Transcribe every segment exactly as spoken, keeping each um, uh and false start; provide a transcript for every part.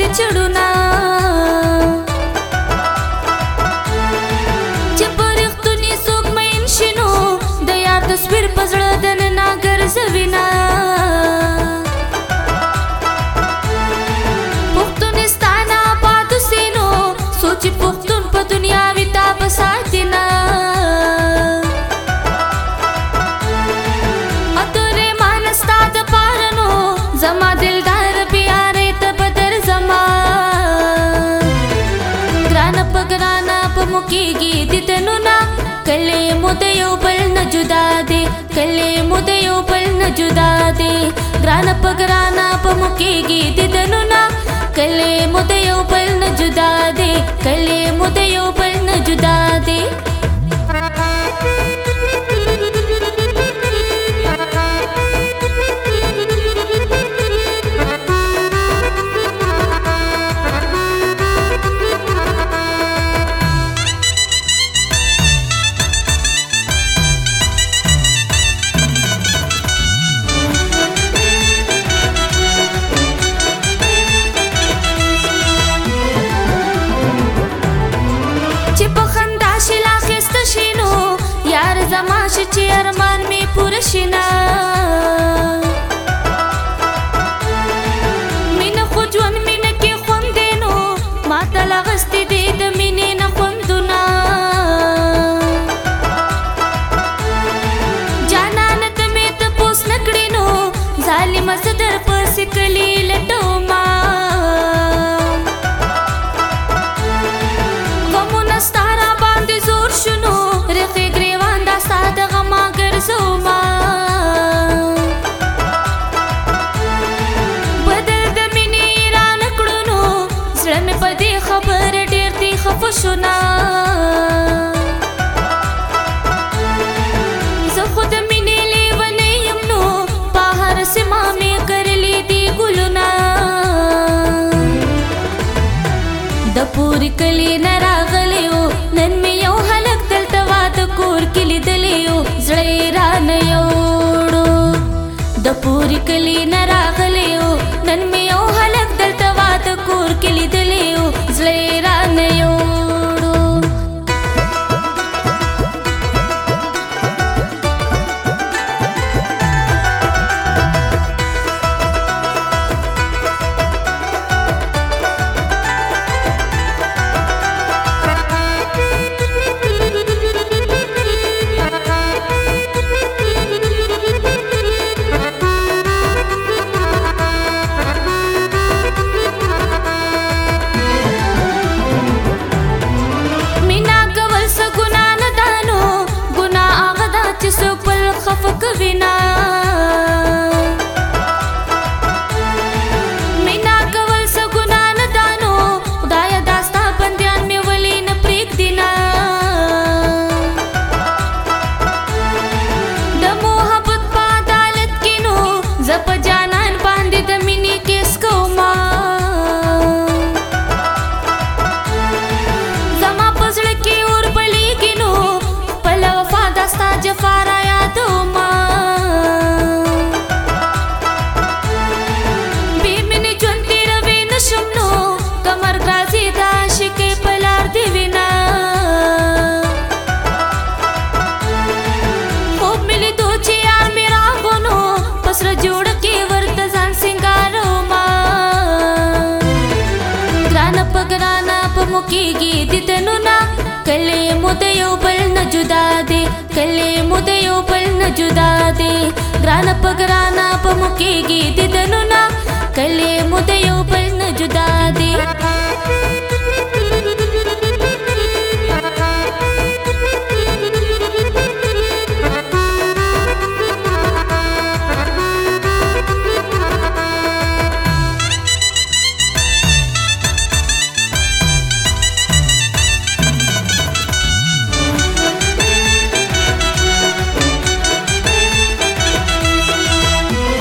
چړونا چې پرختونی څوک مین شینو د یار تصویر پزړه دننه ګرځوینا پښتونستانه پاتو سینو سوچ پښتون په دنیا وتا بساتینا اتره مانستا د پارنو زما دلدار پیاره ته بدر زما ګران پګرانا په مکیږي دتنو نا کله مو د یو بل نه جدا دي کله مو د یو بل نه جدا دي ګران پګرانا په مکیږي دتنو نا کله مو د یو بل نه جدا دي کله مو د یو بل نه جدا دي زماش چې ارمان می پوره شینا مینه خو ژوند مینه کې خوندینو ماته لغستې دې د مینې نه خوندونه جانان ته مې تپوس نه کړې نو ظالمه زه در پسې کلي لټومه غمونه ستا را باندې زور شونو رخې ګریوان دا ستا د غما ګرځومه بدل د مینې رانه کړو نو زړه مې په دې خبره ډېر دی خفه شو نه زه خو د مینې لیونۍ یم نو په هر سیمه مې کرلي دي ګلونه د پورې کلي نه راغلی و نن مې یو هلک دلته واده کور کې لیدلی و زړه یې رانه یوړو د پورې کلي نه راغلی و نن مې یو هلک دلته واده کور کې لیدلی و زړه یې رانه یوړو کوینا مینا کول څه ګنا نه دانو خدایا داستا بندیان مې ولې نه پرېږدینا د محبت په عدالت کې نو زه په جانان باندې د مینې کیس کومه زما په زړه کې اور بلیږي نو خپله وفا داستا جفا را یادومه مکیږي دتنو نا کله مو د یو بل نه جدا دي کله مو د یو بل نه جدا دي ګران پګرانا په مکیږي دتنو نا کله مو د یو بل نه جدا دي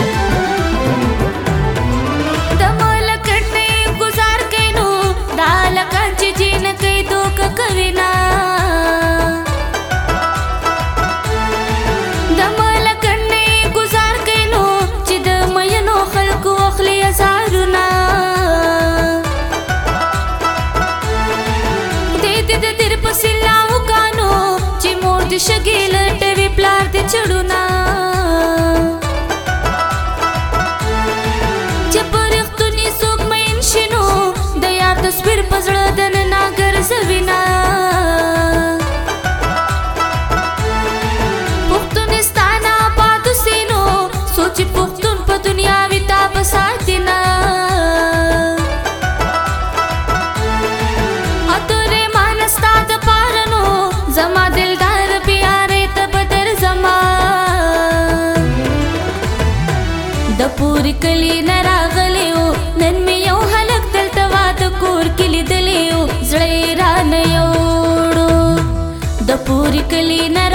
د ملکټ نه گزار کینو چړونا چې پرختونی څوک مین شنو د یار تصویر پزړه دننه ګرځوینا پښتونستان آباد سینو سوچ پښتون په دنیا وتا بساتینا اتره مانستا د پارنو زما دلدار پیاره ته بدر زما د پوری کلی نراغلیو نن می یو هلک دلته واد کور کلی دلیو زړه را نه یوړو د پوری کلی